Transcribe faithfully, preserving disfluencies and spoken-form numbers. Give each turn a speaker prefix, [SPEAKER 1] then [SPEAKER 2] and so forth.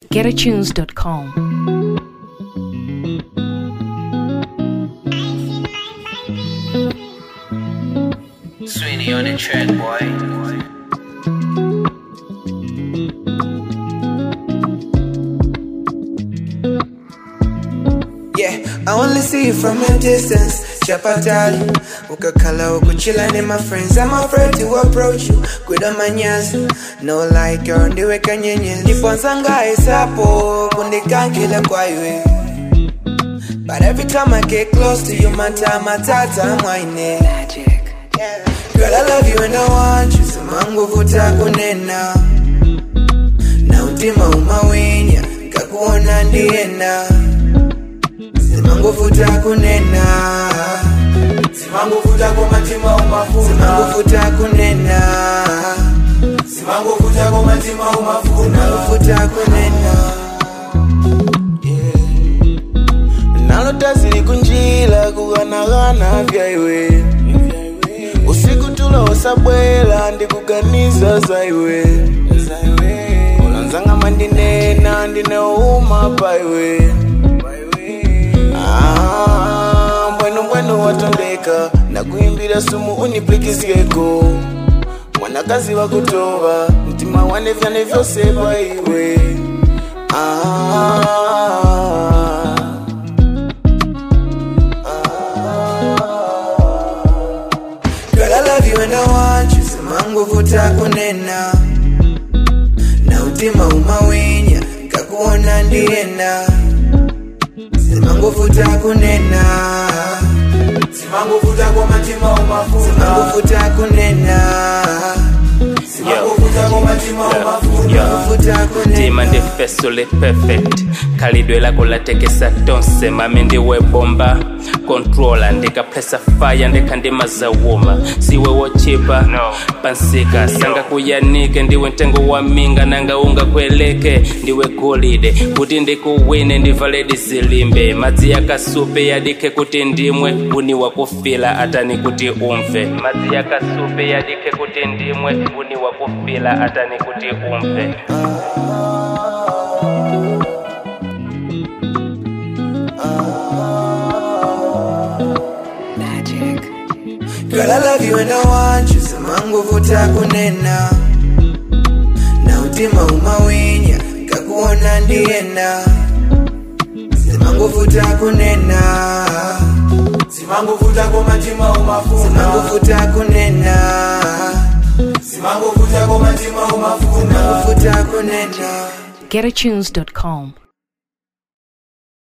[SPEAKER 1] get a tunes dot com.
[SPEAKER 2] Sweeney on the track, boy.
[SPEAKER 3] Yeah, I only see you from a distance. Chapatali, ukakala ukuchila ni my friends. I'm afraid to approach you. Kuda manyazi, no like girl, ndiwe kanyenyezi. Niponzanga isapo, kundikankila kwa iwe. But every time I get close to you, my time, my tata, I'm whining. Magic. Yeah. Girl, I love you and I want you. Samangu vuta kunena. Na utima umawinya, kakuona ndiena. Simangu futa kunena.
[SPEAKER 4] Simangu futa kwa matima umafuna.
[SPEAKER 3] Simangu futa kunena.
[SPEAKER 4] Simangu futa kwa matima umafuna.
[SPEAKER 3] Simangu futa kunena. Yeah. Nalotazili kunjila kuganagana vya iwe. Usiku tula osabwela ndikuganiza za iwe. Ulanzanga mandinena ndine uma pa iwe. Ah, bueno bueno watondeka na kuimbira sumu uniplikiziyeko. Mwanakazi wa kutoba mtima wane vyane vyose pa iwe. Ah, girl, I love you and I want you. Simangu futa kunena. Na utima umawinya kakuona ndiena. Simangu futa kunena.
[SPEAKER 4] Simangu futa kwa matima umafuna.
[SPEAKER 3] Simangu futa kunena.
[SPEAKER 4] Simangu futa kwa matima umafuna.
[SPEAKER 3] Simangu futa kunena.
[SPEAKER 5] Tima ndi fesule perfect. Kalidwe lako latekesa tonse. Mami ndiwe bomba controller. Ndika pressa fire ndika ndima za woma. Siwe wochipa no. Pansika sanga kuyanike. Ndiwe ntengo wa minga nanga unga kweleke. Ndiwe golide kuti ndikuwine ndivaledi zilimbe. Madzi ya kasupe yadike kuti ndimwe. Uni wakufila atani kuti umfe. Madzi ya kasupe yadike kuti ndimwe. Uni wakufila atani kuti umfe.
[SPEAKER 3] Magic. Girl, I love you and I want you. Simangu futa kunena. Na utima umawinya kakuona ndiena. Simangu futa kunena.
[SPEAKER 4] Simangu futa kwa matima umafuna.
[SPEAKER 3] Simangu futa kunena.
[SPEAKER 4] Simangu futa kwa matima umafuna.
[SPEAKER 3] Simangu futa kunena.
[SPEAKER 1] get a tunes dot com.